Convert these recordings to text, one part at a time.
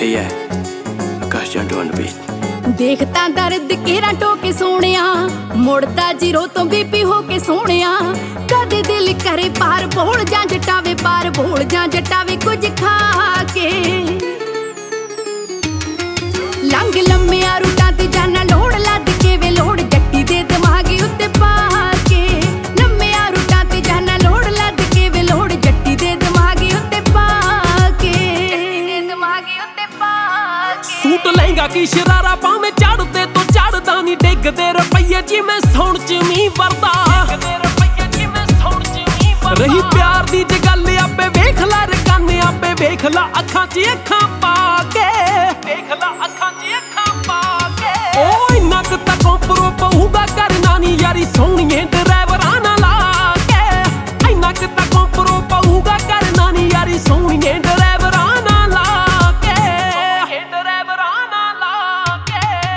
Hey yeah, Akash Jandu on the beat. देखता दर्द केरा टोके सोनिया, मुड़ता जीरो तो बीपी होके सोनिया। कदे दिल करे पार बोल जा जटावे, पार बोल जा जटावे कुछ खा के। लंग लम्मे रूटा ते जाना लोड़ लद के वे लोड़ जट्टी दे दिमागी उत्ते पा के। लम्मे रूटा ते जाना लोड़ लद के वे लोड़ जट्टी दे दिमागी उत्ते पा के। दिमागी उत्ते पा के। सूट लहंगा की शरारा पावे चढ़ते तो चढ़दा नी डिगदे रुपये जिवें सौण च मींह वरदा। रही प्यार दी जे गल आपे वेख ला रकाने आपे वेख ला अखां च अखां पा के। वेख ला अखां च अखां पा के। ओ इन्ना क तां कंपरो पऊगा करना नी यारी सोहणीए ड्राइवरां ना ला के। इन्ना क तां कंपरो पऊगा करना नी यारी सोहणीए ड्राइवरां ना ला के। ड्राइवरां ना ला के।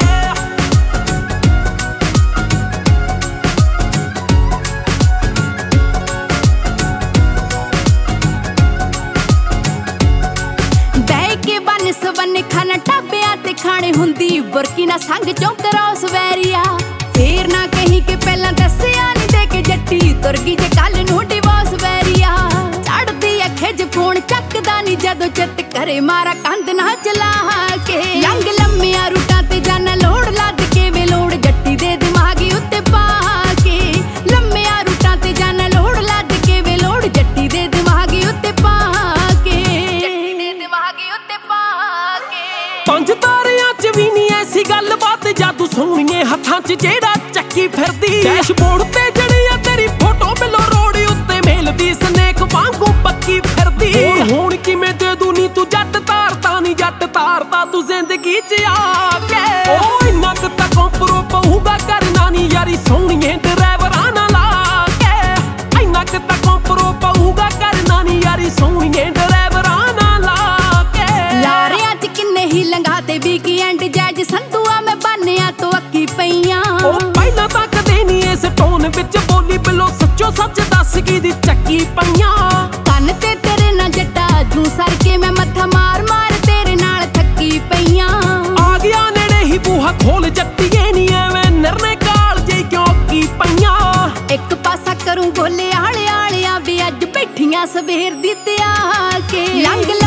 सवन्ने खाना ढाबिया ते खाने हुंदी बुरकीना संग चौंकरा उस वैरिया। फेर ना कहीं के पहला दसिया नी दे के जट्टी तुरगी जे कल नू डिवोर्स वैरिया। चढ़दी अखे ज फोन चकदा नी जदों चित करे मारा कंध ना चला के। लंग लम्मे रूटा ते जाना लोड़ लद के वे लोड़ जट्टी दे दिमागी उत्ते पा के। लम्मे रूटा ते जाना लोड़ लद के वे लोड़ जट्टी दे दिमागी उत्ते पा के। जट्टी दे दिमागी उत्ते पा पंज तारियां च भी नी ऐसी गल बात जादू सोहणीए हत्थां च जेड़ा चक्की फिरदी। डैशबोर्ड ते जड़िया तेरी फोटो बिलो रोड उत्ते मेलदी स्नेक वांगू पक्की फिरदी। हुण किवें दे दूं नी तू जट तारता नी जट तारता तू जिंदगी च आके। ओ इन्ना क तां कंपरो पऊगा करना नी यारी सोहणीए ड्राइवरां ना ला के। इन्ना क तां कंपरो पऊगा करना नी यारी सोहणीए ड्राइवरां ना ला के। लारियां च किन्ने ही लंघाते वीकेंड जैज संधूआ मैं बानिया तो अक्की पईयां। ओ पहला तां कदे नी इस टोन विच बोली बिलो सच्चो सच दस की दी चक्की पईयां। कन ते तेरे ना जट्टा जू सर के मैं मत्था मार मार तेरे नाल थक्की पईयां। आ गया नेड़े ही बूहा खोल जट्टीए नी एवें निरने काल जे क्यों की पईयां। एक पासा करूं गोले आले आलियां भी अज बैठियां सवेर दी ते आके। लंग